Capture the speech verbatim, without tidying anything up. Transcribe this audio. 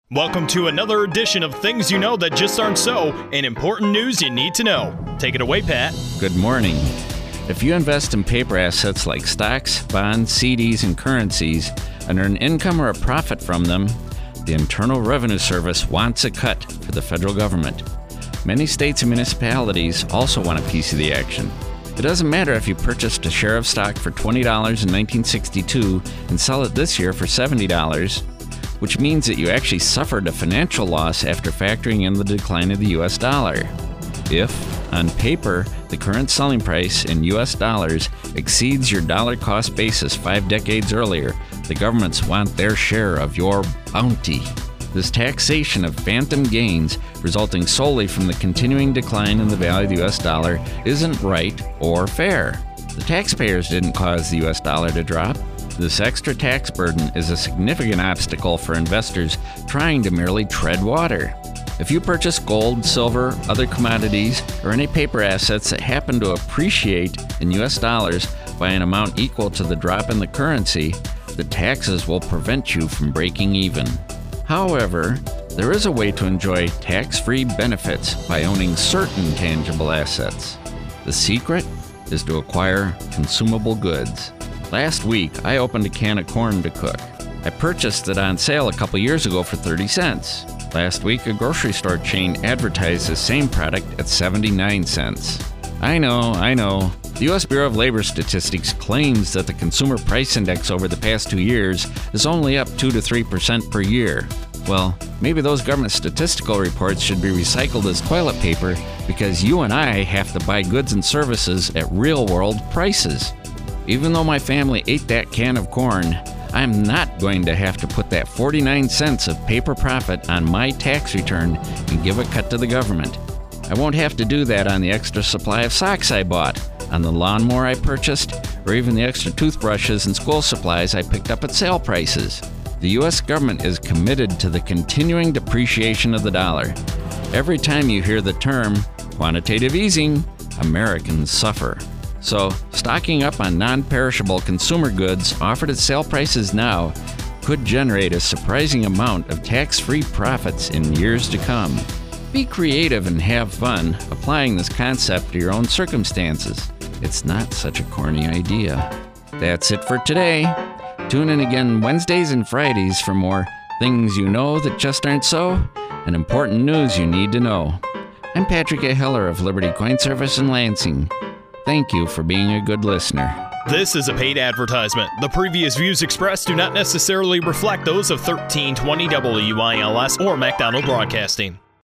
Welcome to another edition of Things You Know That Just Aren't So, and important news you need to know. Take it away, Pat. Good morning. If you invest in paper assets like stocks, bonds, C Ds, and currencies, and earn income or a profit from them, the Internal Revenue Service wants a cut for the federal government. Many states and municipalities also want a piece of the action. It doesn't matter if you purchased a share of stock for twenty dollars in nineteen sixty-two and sell it this year for seventy dollars, which means that you actually suffered a financial loss after factoring in the decline of the U S dollar. If, on paper, the current selling price in U S dollars exceeds your dollar cost basis five decades earlier, the governments want their share of your bounty. This taxation of phantom gains resulting solely from the continuing decline in the value of the U S dollar isn't right or fair. The taxpayers didn't cause the U S dollar to drop. This extra tax burden is a significant obstacle for investors trying to merely tread water. If you purchase gold, silver, other commodities, or any paper assets that happen to appreciate in U S dollars by an amount equal to the drop in the currency, the taxes will prevent you from breaking even. However, there is a way to enjoy tax-free benefits by owning certain tangible assets. The secret is to acquire consumable goods. Last week, I opened a can of corn to cook. I purchased it on sale a couple years ago for thirty cents. Last week, a grocery store chain advertised the same product at seventy-nine cents. I know, I know. The U S Bureau of Labor Statistics claims that the Consumer Price Index over the past two years is only up two to three percent per year. Well, maybe those government statistical reports should be recycled as toilet paper because you and I have to buy goods and services at real-world prices. Even though my family ate that can of corn, I'm not going to have to put that forty-nine cents of paper profit on my tax return and give a cut to the government. I won't have to do that on the extra supply of socks I bought, on the lawnmower I purchased, or even the extra toothbrushes and school supplies I picked up at sale prices. The U S government is committed to the continuing depreciation of the dollar. Every time you hear the term quantitative easing, Americans suffer. So, stocking up on non-perishable consumer goods offered at sale prices now could generate a surprising amount of tax-free profits in years to come. Be creative and have fun applying this concept to your own circumstances. It's not such a corny idea. That's it for today. Tune in again Wednesdays and Fridays for more Things You Know That Just Aren't So and important news you need to know. I'm Patrick A. Heller of Liberty Coin Service in Lansing. Thank you for being a good listener. This is a paid advertisement. The previous views expressed do not necessarily reflect those of thirteen twenty W I L S or MacDonald Broadcasting.